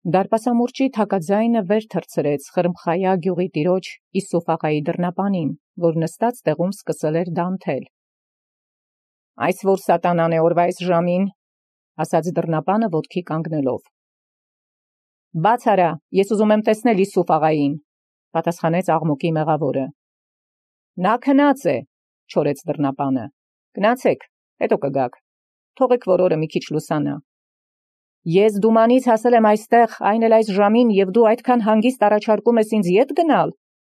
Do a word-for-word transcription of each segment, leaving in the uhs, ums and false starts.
Դարպասամուրճի թակաձայնը վեր թռցրեց Խրմխայա գյուղի տիրոջ Իսուֆ աղայի դռնապանին, որ նստած տեղում սկսել էր դանթել։ «Այս որ սատանան է օրվա այս ժամին», ասաց դռնապանը ոտքի կանգնելով։ «Բաց արա, ես ուզում եմ տեսնել Իսուֆ աղային», պատասխանեց աղմուկի մեղավորը։ «Նա քնած է», չորեց դռնապանը։ «Գնացեք, հետո կգաք, թողեք որ օրը մի քիչ լուսանա»։ «Ես դումանից հասել եմ այստեղ, այն էլ այս ժամին, և դու այդքան հանգիստ առաջարկում ես ինձ ետ գնալ։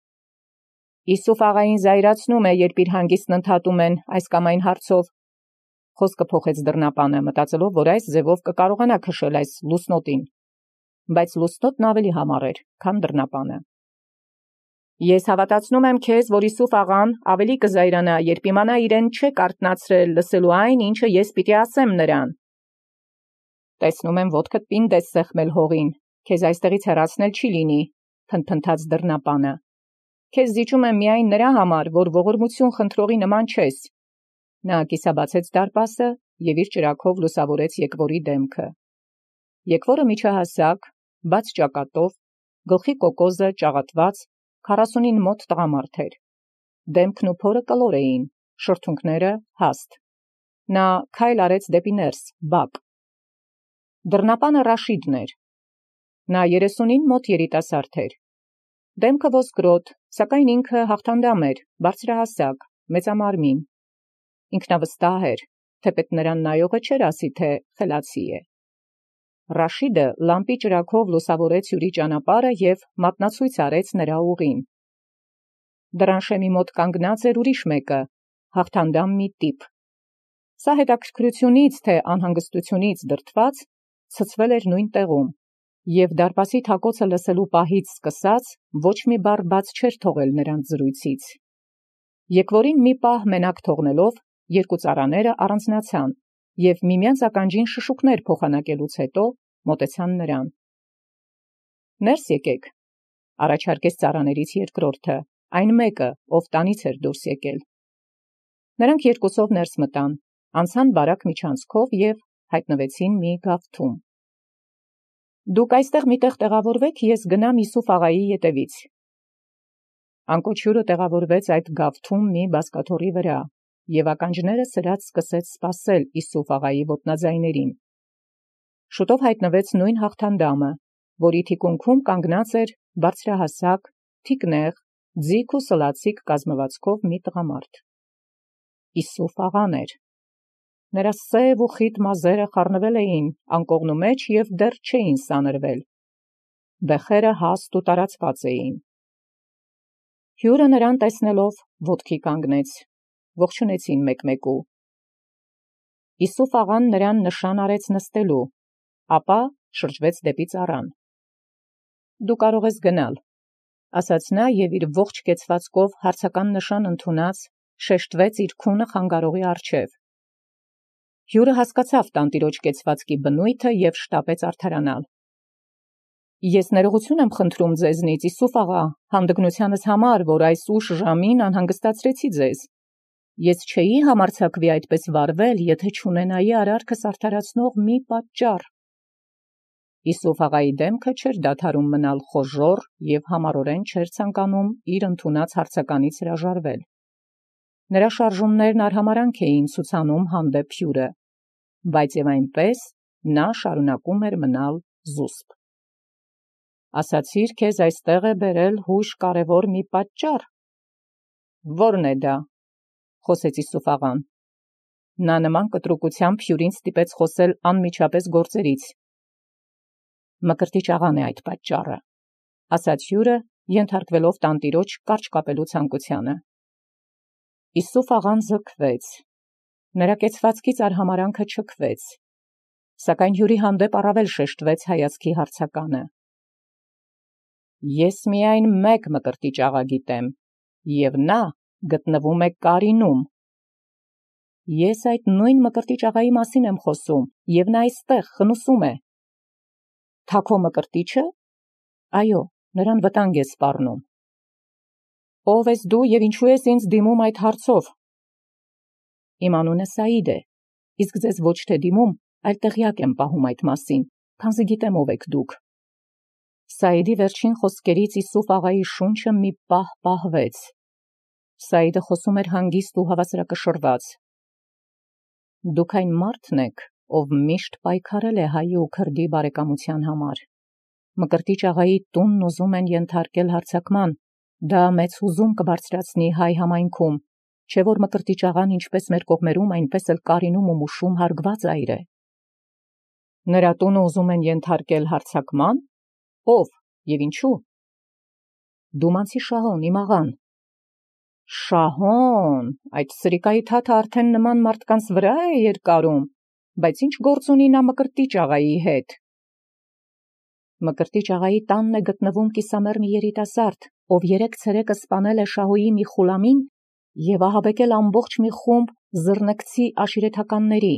Իսուֆ աղային զայրացնում է, երբ իր հանգիստն ընդհատում են այս կամ այն հարցով», խոսքը փոխեց դռնապանը, մտածելով, որ այս ձևով կկարողանա քշել այս լուսնոտին, բայց լուսնոտն ավելի համառ էր, քան դռնապանը։ «Ես հավատացնում եմ քեզ, որ Իսուֆ աղան ավելի կզայրանա, երբ իմանա իրեն չեք արթնացրել լսելու այն, ինչը ես պիտի ասեմ նրան»։ «Տեսնում եմ ոտքդ պինդ ես սեղմել հողին, քեզ այստեղից հեռացնել չի լինի», փնթփնթաց դռնապանը։ «Քեզ զիջում եմ միայն նրա համար, որ ողորմություն խնդրողի նման չես»։ Նա կիսաբացեց դարպասը և իր ճրագով լուսավորեց եկվորի դեմքը։ Եկվորը միջահասակ, բաց ճակատով, գլխի կոկոզը ճաղատված, քառասունին մոտ տղամարդ էր։ Դեմքն ու փորը կլոր էին, շրթունքները հաստ։ Նա քայլ արեց դեպի ներս, բակ։ Դռնապանը Ռաշիդն էր։ Նա երեսունին մոտ երիտասարդ էր։ Դեմքը ոսկրոտ, սակայն ինքը հաղթանդամ էր, բարձրահասակ, մեծամարմին։ Ինքնավստահ էր, թեպետ նրան նայողը չէր ասի, թե խելացի է։ Ռաշիդը լամպի ճրագով լուսավորեց հյուրի ճանապարհը և մատնացույց արեց նրա ուղին։ Դռան շեմի մոտ կանգնած էր ուրիշ մեկը, հաղթանդամ մի տիպ։ Սա հետաքրքրությունից, թե անհանգստությունից դրդված, ցցվել էր նույն տեղում, և դարպասի թակոցը լսելու պահից սկսած ոչ մի բառ բաց չէր թողել նրանց զրույցից։ Եկվորին մի պահ մենակ թողնելով, երկու ծառաները առանձնացան և միմյանց ականջին շշուկներ փոխանակելուց հետո մոտեցան նրան։ «Ներս եկեք», առաջարկեց ծառաներից երկրորդը, այն մեկը, ով տանից էր դուրս եկել։ Նրանք երկուսով ներս մտան, անցան բարակ միջանցքով և հայտնվեցին մի գավթում։ «Դուք այստեղ միտեղ տեղավորվեք, ես գնամ Իսուֆ աղայի ետևից»։ Անկոչ հյուրը տեղավորվեց այդ գավթում մի բազկաթոռի վրա, և ականջները սրած սկսեց սպասել Իսուֆ աղայի ոտնաձայներին։ Շուտով հայտնվեց նույն հաղթանդամը, որի թիկունքում կանգնած էր բարձրահասակ, թիկնեղ, ձիգ ու սլացիկ կազմվածքով մի տղամարդ։ Իսուֆ աղան էր։ Նրա սև ու խիտ մազերը խառնվել էին անկողնու մեջ և դեռ չէին սանրվել։ Բեխերը հաստ ու տարածված էին։ Հյուրը նրան տեսնելով ոտքի կանգնեց, ողջունեցին մեկմեկու։ Իսուֆ աղան նրան նշան արեց նստելու, ապա շրջվեց դեպի ծառան։ «Դու կարող ես գնալ», ասաց նա և իր ողջ կեցվածքով հարցական նշան ընդունած, շեշտվեց իր քունը խանգարողի առջև։ Հյուրը հասկացավ տանտիրոջ կեցվածքի բնույթը և շտապեց արդարանալ։ «Ես ներողություն եմ խնդրում ձեզնից, Իսուֆ աղա, հանդգնությանս համար, որ այս ուշ ժամին անհանգստացրեցի ձեզ։ Ես չէի համարձակվի այդպես վարվել, եթե չունենայի արարքս արդարացնող մի պատճառ»։ Իսուֆ աղայի դեմքը չէր դադարում մնալ խոժոռ և համառորեն չէր ցանկանում իր ընդունած հարցականից հրաժարվել։ Նրա շարժումներն արհամարհանք էին ցուցանում հանդեպ հյուրը, բայց և այնպես նա շարունակում էր մնալ զուսպ։ «Ասացիր, քեզ այստեղ է բերել հույժ կարևոր մի պատճառ։ Ո՞րն է դա», խոսեց Իսուֆ աղան։ Նա նման կտրուկությամբ հյուրին ստիպեց խոսել անմիջապես գործերից։ «Մկրտիչ աղան է այդ պատճառը», ասաց հյուրը, ենթարկվելով տանտիրոջ կարճ կապելու ցանկությանը։ Իսուֆ աղան ձգվեց։ Նրա կեցվածքից արհամարհանքը չքվեց, սակայն հյուրի հանդեպ առավել շեշտվեց հայացքի հարցականը։ «Ես միայն մեկ մկրտիչ աղա գիտեմ, և նա գտնվում է Կարինում»։ «Ես այդ նույն մկրտիչ աղայի մասին եմ խոսում, և նա այստեղ խնուսում է»։ «Թաքո մկրտիչը»։ «Այո, նրան վտանգ է սպառնում»։ «Ո՞վ ես դու և ինչու ես ինձ դիմում այդ հարցով»։ «Իմ անունը Սաիդ է, իսկ ձեզ ոչ թե դիմում, այլ տեղյակ եմ պահում այդ մասին, քանզի գիտեմ ով եք դուք»։ Սայիդի վերջին խոսքերից Իսուֆ աղայի շունչը մի պահ պահվեց։ Սայիդը խոսում էր հանգիստ ու հավասարակշռված. «Դուք այն մարդն եք, ով միշտ պայքարել է հայի ու քրդի բարեկամության համար։ Մկրտիչ աղայի տունն ուզում են ենթարկել հարձակման, դա մեծ հուզում կբարձրացնի հայ համայնքում, չէ որ Մկրտիչ աղան ինչպես մեր կողմերում, այնպես էլ Կարինում ու Մուշում հարգված այր է»։ Նրա տունը ուզում են ենթարկել հարձակման։ Ով և ինչու։ Դումանցի Շահոն, իմ աղան։ Շահոն, այդ սրիկայի թաթը արդեն նման մարդկանց վրա է երկարում, բայց ինչ գործ ունի նա Մկրտիչ աղայի հետ։ Մկրտիչ աղայի տանն է գտնվում կիսամեռ մի երիտասարդ, ով երեք ցերեկը սպանել է Շահոյի մի խուլամին և ահաբեկել ամբողջ մի խումբ զռնգցի աշիրեթականների։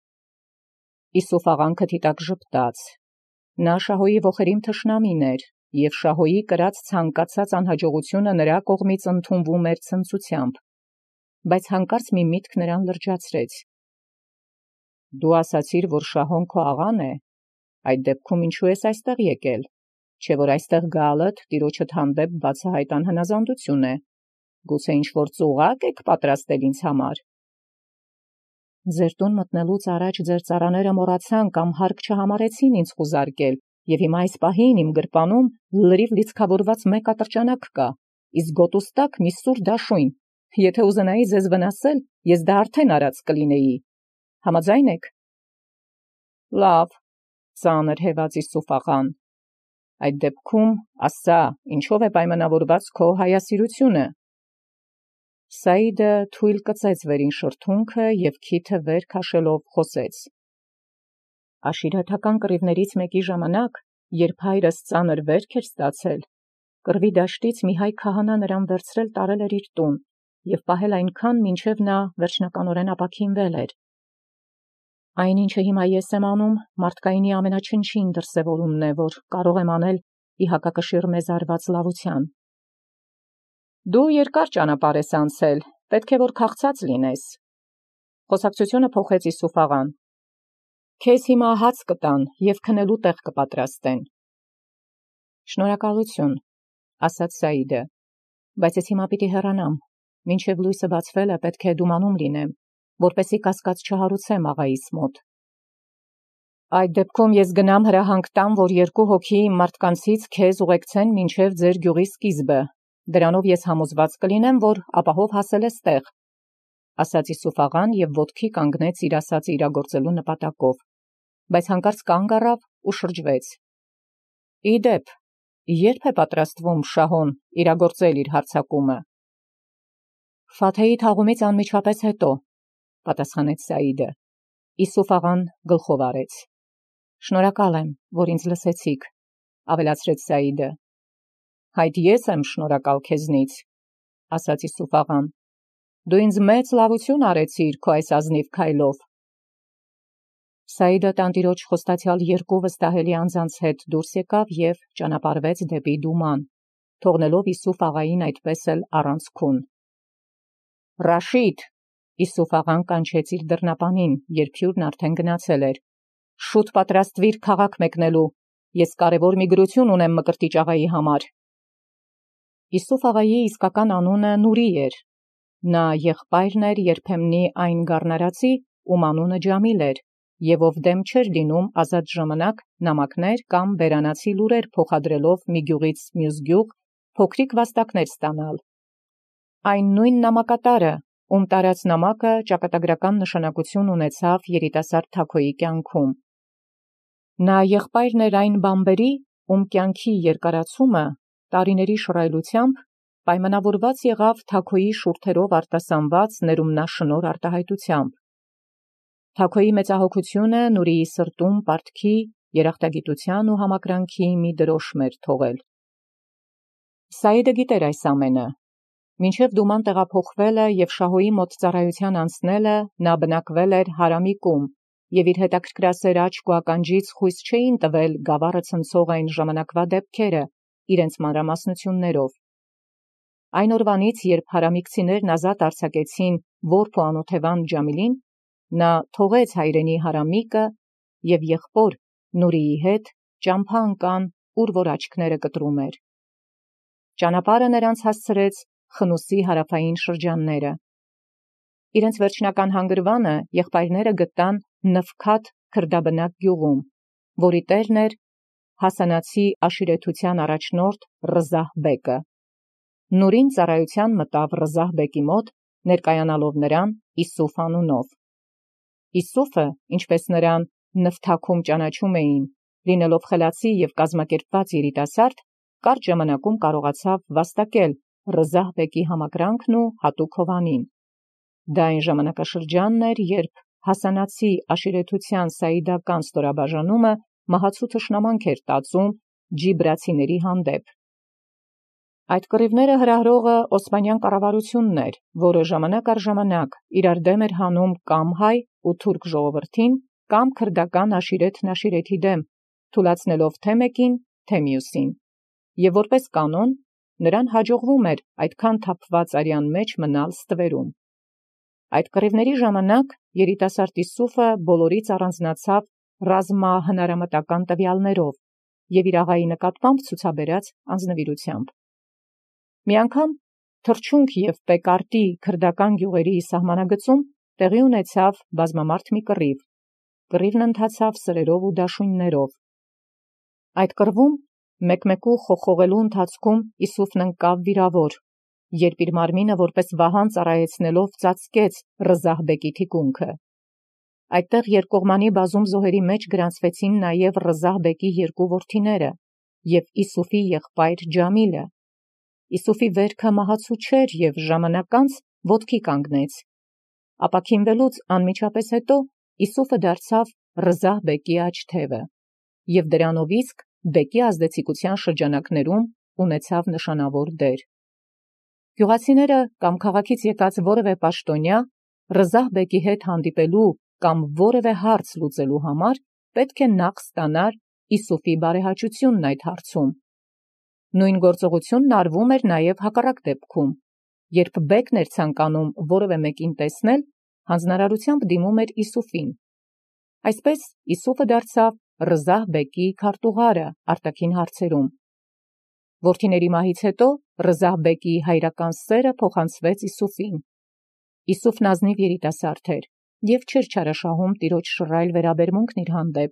Իսուֆ աղան քթի տակ ժպտաց։ Նա Շահոյի ոխերիմ թշնամին էր, և Շահոյի կրած ցանկացած անհաջողությունը նրա կողմից ընդունվում էր ցնծությամբ, բայց հանկարծ մի միտք նրան լրջացրեց։ Դու ասացիր, որ Շահոն քո աղան է, այդ դեպքում ինչու ես այստեղ եկել, չէ որ այստեղ գալդ տիրոջդ հանդեպ բացահայտ անհնազանդություն է, գուցե ինչ-որ ծուղակ եք պատրաստել ինձ համար։ Ձեր տուն մտնելուց առաջ ձեր ծառաները մոռացան կամ հարկ չհամարեցին ինձ խուզարկել, և հիմա այս պահին իմ գրպանում լրիվ լիցքավորված մեկ ատրճանակ կա, իսկ գոտուս տակ մի սուր դաշույն, եթե ուզենայի ձեզ վնասել, ես դա արդեն արած կլինեի։ Համաձայն եք։ Լավ, ծանր հեվաց Իսուֆ աղան։ Այդ դեպքում ասա, ինչով է պայմանավորված քո հայասիրությունը։ Սայիդը թույլ կծեց վերին շրթունքը և քիթը վեր քաշելով խոսեց. Աշիրեթական կռիվներից մեկի ժամանակ, երբ հայրս ծանր վերք էր ստացել, կռվի դաշտից մի հայ քահանա նրան վերցրել տարել էր իր տուն և պահել այնքան, մինչև նա վերջնականորեն ապաքինվել էր։ Այն, ինչը հիմա ես եմ անում, մարդկայինի ամենաչնչին դրսևորումն է, որ կարող եմ անել ի հակակշիռ մեզ արված լավության։ Դու երկար ճանապարհ ես անցել, պետք է որ քաղցած լինես։ Խոսակցությունը փոխեց Իսուֆ աղան։ Քեզ հիմա հաց կտան և քնելու տեղ կպատրաստեն։ Շնորհակալություն, ասաց Սայիդը, բայց ես հիմա պիտի հեռանամ, մինչև լույսը բացվել է պետք է դումանում լինեմ, որպեսզի կասկած չհարուցեմ աղայիս մոտ։ Այդ դեպքում ես գնամ հրահանգ տամ, որ երկու հոգի իմ մարդկանցից քեզ ուղեկցեն մինչև ձեր գյուղի սկիզբը, դրանով ես համոզված կլինեմ, որ ապահով հասել ես տեղ, ասաց Իսուֆ աղան և ոտքի կանգնեց իր ասածը իրագործելու նպատակով, բայց հանկարծ կանգ առավ ու շրջվեց։ Իդեպ, երբ է պատրաստվում Շահոն իրագործել իր հարձակումը։ Ֆաթեի թաղումից անմիջապես հետո, պատասխանեց Սայիդը։ Իսուֆ աղան գլխով արեց։ Շնորհակալ եմ, որ ինձ լսեցիք, ավելացրեց Սայիդը։ Այդ ես եմ շնորհակալ քեզնից, ասաց Իսուֆ աղան։ Դու ինձ մեծ լավություն արեցիր քո այս ազնիվ քայլով։ Սայիդը տանտիրոջ խոստացյալ երկու վստահելի անձանց հետ դուրս եկավ և ճանապարհվեց դեպի Դուման, թողնելով Իսուֆ աղային այդպես էլ առանցքուն։ Ռաշիդ, Իսուֆ աղան կանչեց իր դռնապանին, երբ հյուրն արդեն գնացել էր։ Շուտ պատրաստվիր քաղաք մեկնելու, ես կարևոր մի գրություն ունեմ Մկրտիչ աղայի համար։ Իսուֆ աղայի իսկական անունը Նուրի էր։ Նա եղբայրն էր երբեմնի այն գառնարածի, ում անունը Ջամիլ էր, և ով դեմ չէր լինում ազատ ժամանակ նամակներ կամ բերանացի լուրեր փոխադրելով մի գյուղից մյուս գյուղ փոքրիկ վաստակներ ստանալ։ Այն նույն նամակատարը, ում տարած նամակը ճակատագրական նշանակություն ունեցավ երիտասարդ Թաքոյի կյանքում։ Նա եղբայրն էր այն բամբերի, ում կյանքի երկարացումը տարիների շռայլությամբ պայմանավորված եղավ Թաքոյի շուրթերով արտասանված ներումնաշնորհ արտահայտությամբ։ Թաքոյի մեծահոգությունը Նուրիի սրտում պարտքի, երախտագիտության ու համակրանքի մի դրոշմ էր թողել։ Սայիդը գիտեր այս ամենը։ Մինչև Դուման տեղափոխվելը և Շահոյի մոտ ծառայության անցնելը նա բնակվել էր Հարամի կում, և իր հետաքրքրասեր աչք ու ականջից խույս չէին տվել գավառը ցնցող այն ժամանակվա դեպքերը իրենց մանրամասնություններով։ Այն օրվանից, երբ հարամիկցիներն ազատ արձակեցին որբ ու անօթևան Ջամիլին, նա թողեց հայրենի Հարամիկը և եղբոր Նուրիի հետ ճամփա ընկան ուր որ աչքները կտրում էր։ Ճանապարհը նրանց հասցրեց Խնուսի հարավային շրջանները։ Իրենց վերջնական հանգրվանը եղբայրները գտան Նվքաթ քրդաբնակ գյուղում, որի տերն էր հասանացի աշիրեթության առաջնորդ Ռզահ բեկը։ Նուրին ծառայության մտավ Ռզահ բեկի մոտ, ներկայանալով նրան Իսուֆ անունով։ Իսուֆը, ինչպես նրան Նվթաքում ճանաչում էին, լինելով խելացի և կազմակերպված երիտասարդ, կարճ ժամանակում կարողացավ վաստակել Ռզահ բեկի համակրանքն ու հատուկ հովանին։ Դա այն ժամանակաշրջանն էր, երբ հասանացի աշիրեթության սաիդական ստորաբաժանումը մահացու թշնամանք էր տածում ջիբրացիների հանդեպ։ Այդ կռիվները հրահրողը օսմանյան կառավարությունն էր, որը ժամանակ առ ժամանակ իրար դեմ էր հանում կամ հայ ու թուրք ժողովրդին, կամ քրդական աշիրեթն աշիրեթի դեմ, թուլացնելով թե մեկին, թե մյուսին, և որպես կանոն նրան հաջողվում էր այդքան թափված արյան մեջ մնալ ստվերում։ Այդ կռիվների ժամանակ երիտասարդ Իսուֆը բոլորից առանձնացավ ռազմահնարամտական տվյալներով և իր աղայի նկատմամբ ցուցաբերած անձնվիրությամբ։ Մի անգամ թռչունք և Պեկարտի քրդական գյուղերի սահմանագծում տեղի ունեցավ բազմամարդ մի կռիվ։ Կռիվն ընթացավ սրերով ու դաշույններով։ Այդ կռվում մեկմեկու խոխողելու ընթացքում Իսուֆն ընկավ վիրավոր, երբ իր մարմինը որպես վահան ծառայեցնելով ծածկեց Ռզահ բեկի թիկունքը։ Այդտեղ երկկողմանի բազում զոհերի մեջ գրանցվեցին նաև Ռզահ բեկի երկու որդիները և Իսուֆի եղբայր Ջամիլը։ Իսուֆի վերքը մահացու չէր և ժամանակ անց ոտքի կանգնեց։ Ապաքինվելուց անմիջապես հետո Իսուֆը դարձավ Ռզահ բեկի աջ թևը և դրանով իսկ բեկի ազդեցիկության շրջանակներում ունեցավ նշանավոր դեր։ Գյուղացիները կամ քաղաքից եկած որևէ պաշտոնյա Ռզահ բեկի հետ հանդիպելու կամ որևէ հարց լուծելու համար պետք է նախ ստանար Իսուֆի բարեհաճությունն այդ հարցում։ Նույն գործողությունն արվում էր նաև հակառակ դեպքում, երբ բեկն էր ցանկանում որևէ մեկին տեսնել, հանձնարարությամբ դիմում էր Իսուֆին։ Այսպես Իսուֆը դարձավ Ռզահ բեկի քարտուղարը արտաքին հարցերում։ Որդիների մահից հետո Ռզահ բեկի հայրական սերը փոխանցվեց Իսուֆին։ Իսուֆն ազնիվ երիտասարդ էր և չէր չարաշահում տիրոջ շռայլ վերաբերմունքն իր հանդեպ։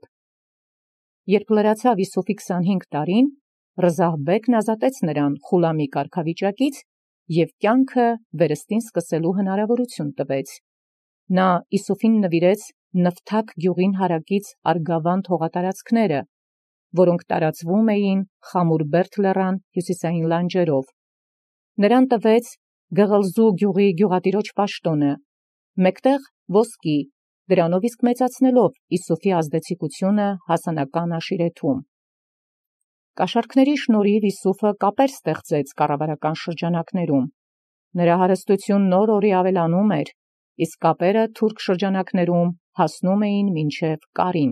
Երբ լրացավ Իսուֆի քսանհինգ տարին, Ռզահ բեկն ազատեց նրան Խուլամի կարգավիճակից և կյանքը վերստին սկսելու հնարավորություն տվեց։ Նա Իսուֆին նվիրեց Նվթակ գյուղին հարակից Արգավանդ հողատարածքները, որոնք տարածվում էին Խամուրբերդ լեռան հյուսիսային լանջերով։ Նրան տվեց Գղլզու գյուղի գյուղատիրոջ պաշտոնը, մեկտեղ ոսկի, դրանով իսկ մեծացնելով Իսուֆի ազդեցիկությունը հասանական աշիրեթում։ Կաշառքների շնորհիվ Իսուֆը կապեր ստեղծեց կառավարական շրջանակներում։ Նրա հարստությունն օր-օրի ավելանում էր, իսկ կապերը թուրք շրջանակներում հասնում էին մինչև Կարին։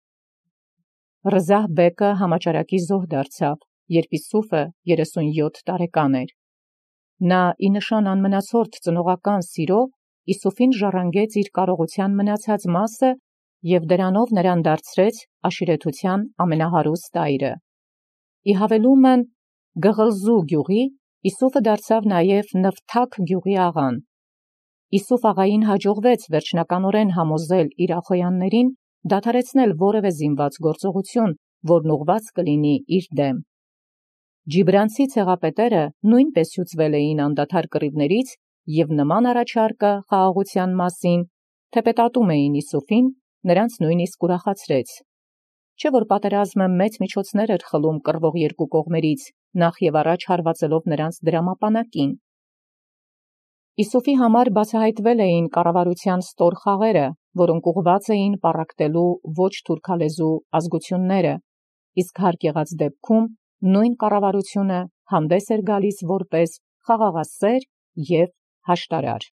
Ռզահ բեկը համաճարակի զոհ դարձավ, երբ Իսուֆը երեսունյոթ տարեկան էր։ Նա ի նշան անմնացորդ ծնողական սիրո Իսուֆին ժառանգեց իր կարողության մնացած մասը և դրանով նրան դարձրեց աշիրեթության ամենահարուստ այրը։ Ի հավելումն Գղլզու գյուղի Իսուֆը դարձավ նաև Նվթակ գյուղի աղան։ Իսուֆ աղային հաջողվեց վերջնականորեն համոզել իր ախոյաններին դադարեցնել որևէ զինված գործողություն, որն ուղղված կլինի իր դեմ։ Ջիբրանցի ցեղապետերը նույնպես հյուծվել էին անդադար կռիվներից և նման առաջարկը խաղաղության մասին թեպետատում էին Իսուֆին, նրանց նույնիսկ ուրախացրեց։ Չէ՞ որ պատերազմը մեծ միջոցներ էր խլում կռվող երկու կողմերից, նախ և առաջ հարվածելով նրանց դրամապանակին։ Իսուֆի համար բացահայտվել էին կառավարության ստոր խաղերը, որոնք ուղղված էին պառակտելու ոչ թուրքալեզու ազգությունները, իսկ հարկ եղած դեպքում նույն կառավարությունը հանդես էր գալիս որպես խաղաղասեր և հաշտարար։